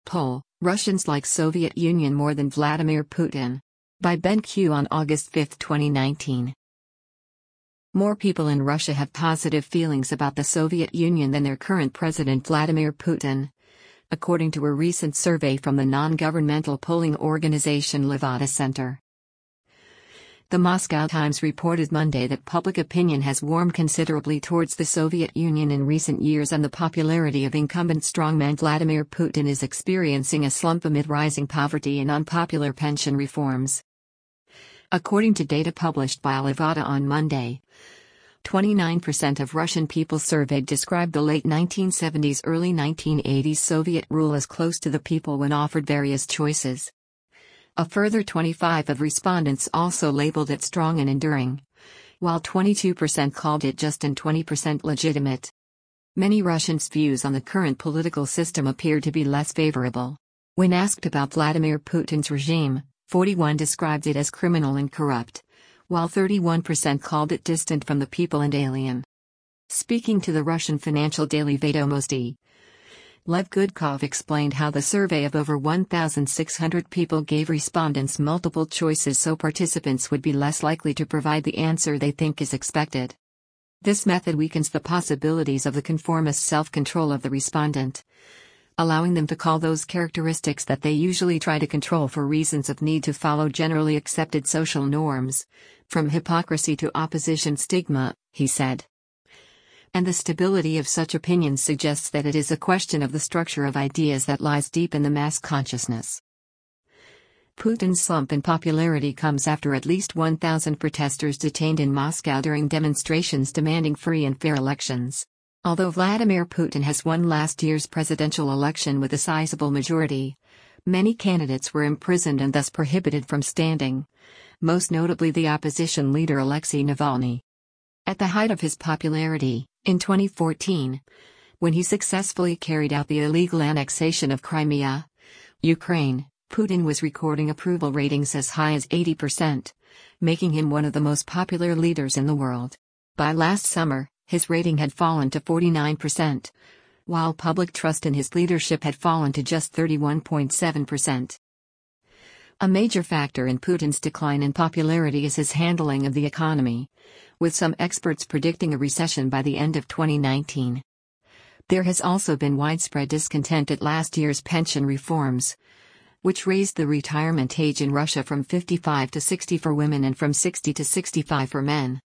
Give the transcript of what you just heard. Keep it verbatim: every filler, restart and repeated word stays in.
poll, Russians like Soviet Union more than Vladimir Putin. By Ben Q on August fifth, twenty nineteen. More people in Russia have positive feelings about the Soviet Union than their current president Vladimir Putin, according to a recent survey from the non-governmental polling organization Levada Center. The Moscow Times reported Monday that public opinion has warmed considerably towards the Soviet Union in recent years, and the popularity of incumbent strongman Vladimir Putin is experiencing a slump amid rising poverty and unpopular pension reforms. According to data published by Levada on Monday, twenty-nine percent of Russian people surveyed described the late nineteen seventies, early nineteen eighties Soviet rule as close to the people when offered various choices. A further twenty-five percent of respondents also labeled it strong and enduring, while twenty-two percent called it just and twenty percent legitimate. Many Russians' views on the current political system appear to be less favorable. When asked about Vladimir Putin's regime, forty-one percent described it as criminal and corrupt, while thirty-one percent called it distant from the people and alien. Speaking to the Russian financial daily Vedomosti, Lev Gudkov explained how the survey of over one thousand six hundred people gave respondents multiple choices so participants would be less likely to provide the answer they think is expected. This method weakens the possibilities of the conformist self-control of the respondent, allowing them to call those characteristics that they usually try to control for reasons of need to follow generally accepted social norms, from hypocrisy to opposition stigma, he said. And the stability of such opinions suggests that it is a question of the structure of ideas that lies deep in the mass consciousness. Putin's slump in popularity comes after at least one thousand protesters detained in Moscow during demonstrations demanding free and fair elections. Although Vladimir Putin has won last year's presidential election with a sizable majority, many candidates were imprisoned and thus prohibited from standing, most notably the opposition leader Alexei Navalny. At the height of his popularity, in twenty fourteen, when he successfully carried out the illegal annexation of Crimea, Ukraine, Putin was recording approval ratings as high as eighty percent, making him one of the most popular leaders in the world. By last summer, his rating had fallen to forty-nine percent, while public trust in his leadership had fallen to just thirty-one point seven percent. A major factor in Putin's decline in popularity is his handling of the economy, with some experts predicting a recession by the end of twenty nineteen. There has also been widespread discontent at last year's pension reforms, which raised the retirement age in Russia from fifty-five to sixty for women and from sixty to sixty-five for men.